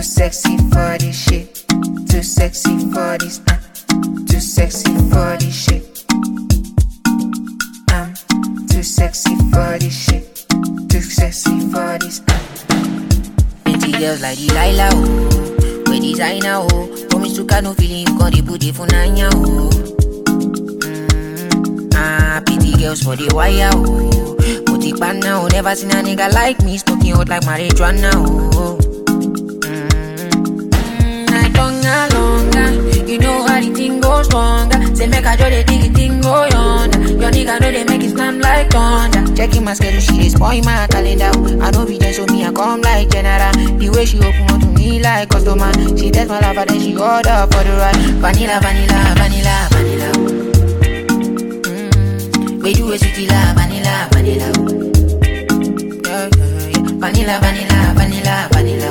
sexy for this shit. Too sexy for this. Too sexy for this shit. I'm too sexy for this shit. Too sexy for this. Plenty girls like Delilah, oh. We designer, oh. Promise to got no feeling, got the booty for Nanya, oh. Pretty girls for the wire, oh. Booty pan now, never seen a nigga like me, smoking out like marijuana, oh. Night longer, you know how the thing goes stronger. Say make a joy, they dig it, thing go yonder. Your nigga know they make it slam like thunder. Checking my schedule, she dey spoil my calendar. I know be there, so me I come like general. The way she open up to me like customer. She test my lover, then she order for the ride. Vanilla, vanilla, vanilla, vanilla. We do a sweetie la, vanilla, vanilla. Yeah, yeah, yeah. Vanilla, vanilla, vanilla, vanilla.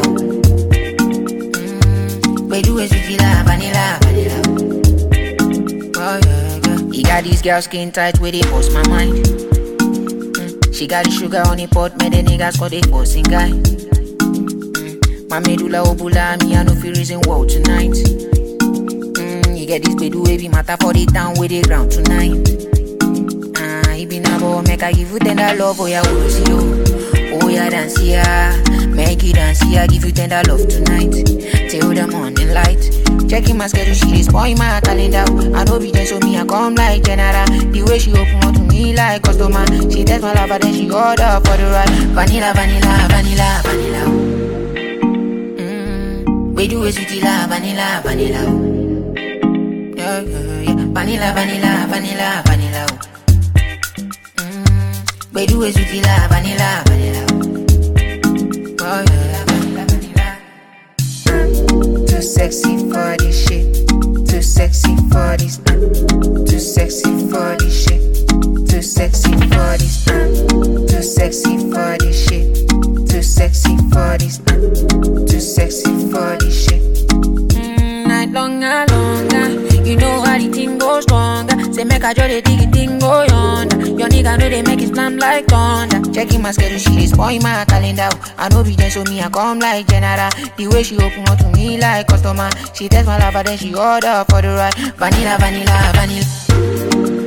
We do a sweetie la, vanilla, vanilla. Oh yeah, yeah. He got these girls skin tight where they post my mind. She got the sugar on the pot, made the niggas call they forcing guy. My medulla obula, me I no feel reason wow tonight. You get this bedu baby matter for the town where they ground tonight. He been a boy, make I give you tender love, oh yeah, oh yeah, dance yeah, make you dance yeah, give you tender love tonight, till the morning light. Checking my schedule, she dey spoil my calendar. I know be there, so me I come like general. The way she open up to me like customer. She test my lover, then she order for the ride. Vanilla, vanilla, vanilla, vanilla. We do a sweetie la, vanilla, vanilla. Yeah, yeah, yeah. Vanilla, vanilla, vanilla, vanilla. We do a sweetie la, vanilla, vanilla. Oh yeah, vanilla, vanilla. Too sexy for this shit. Too sexy for this. Too sexy for this shit. Too sexy for this. Too sexy for this shit. Too sexy for this. Too sexy for this shit. Night longer, you know how the thing goes stronger. Say make a joy, they dig it, thing go yonder. Your nigga know they make it slam like thunder. Checking my schedule, she dey spoil my calendar. I know be there, so me I come like general. The way she open up to me like customer. She test my lover, then she order for the ride. Vanilla, vanilla, vanilla.